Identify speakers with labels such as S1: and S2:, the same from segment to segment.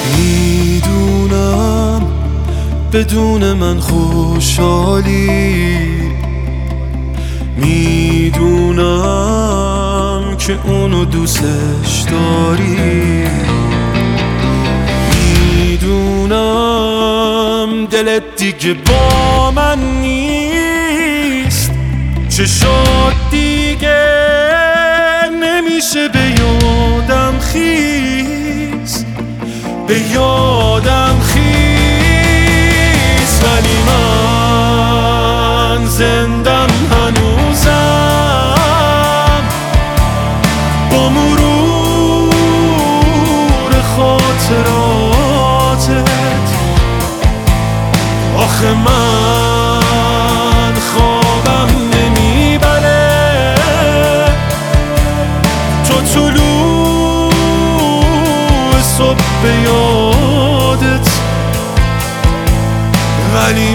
S1: میدونم بدون من خوشحالی، میدونم که اونو دوستش داری، میدونم دلت دیگه با من نیست، چشات دیگه نمیشه به یادم خیز، به یادم خیز. ولی من زندم هنوزم، با مرور خاطراتت. آخه من خوابم نمیبره تو طلوع صبح به یادت. ولی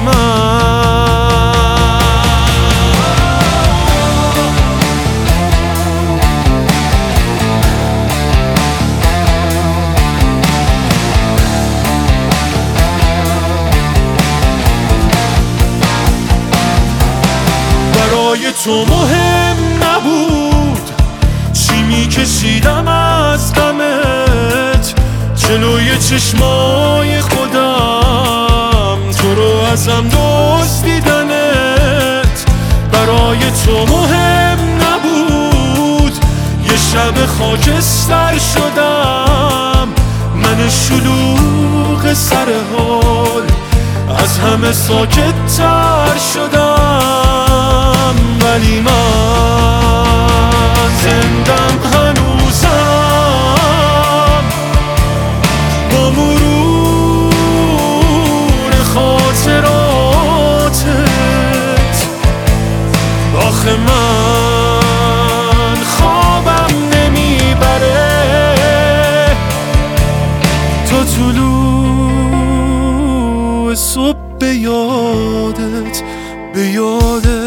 S1: برای تو مهم نبود چی میکشیدم از غمت، جلوی چشمای خودم تو رو ازم دزدیدنت. برای تو مهم نبود یه شب خاکستر شدم، من شلوغ سر حال از همه ساکت تر شدم. ولی من زندم هنوزم، با مرور خاطراتت. آخه من خوابم نمیبره تو طلوع صبح به یادت، به یادت.